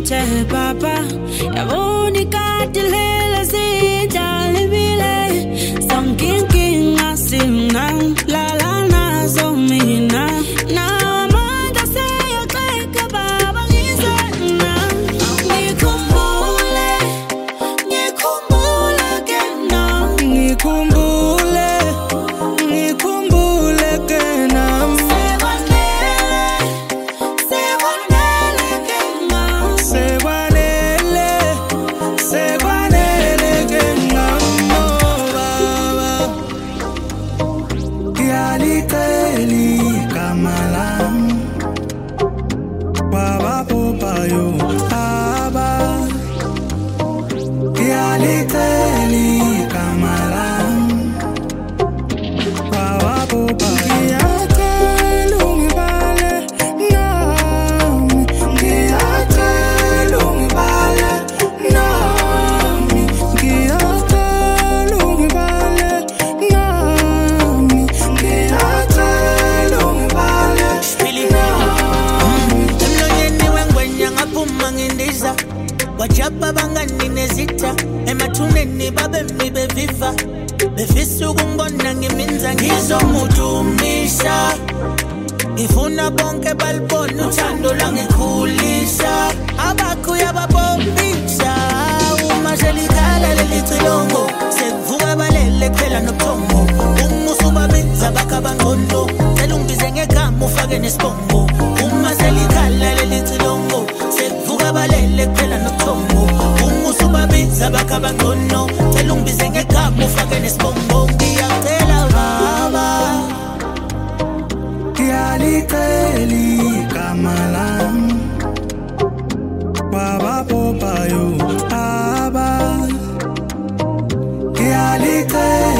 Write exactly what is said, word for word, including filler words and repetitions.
Mente papa Yaboni katilela sijali bile Some king king asim na La la na zomina Na amanda seya kleka baba ngizena Ngikumbule Ngikumbule kena Ngikumbule Ngikumbule kena Wajaba bangani nezita emathuneni babe mibe viva befisa kungona ngiminza ngizomudumisha ngifuna bonke balibona uthando langikhulisa abakhuya babombisa uma selikhala lelithilongo sekuvuka balele phela nophongo umusu babenza bakabangqondo selungize ngegama ufake nesibongo uma selikhala lelithilongo sekuvuka balele phela nophongo umusu babenza bakabangqondo selungize ngegama ufake nesibongo ngiyacela baba Kialikeli kamalam Baba popayo aba Kialikeli